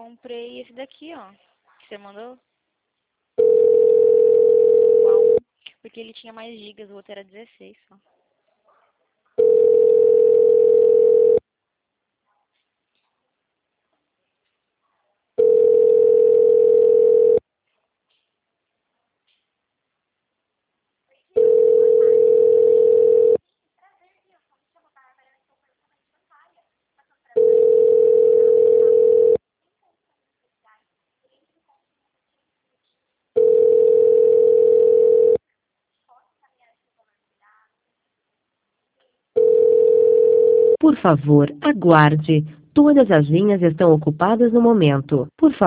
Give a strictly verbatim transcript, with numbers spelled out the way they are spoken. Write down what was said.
comprei esse daqui, ó. Que você mandou. Uau. Porque ele tinha mais gigas, o outro era dezesseis só. Por favor, aguarde. Todas as linhas estão ocupadas no momento. Por favor.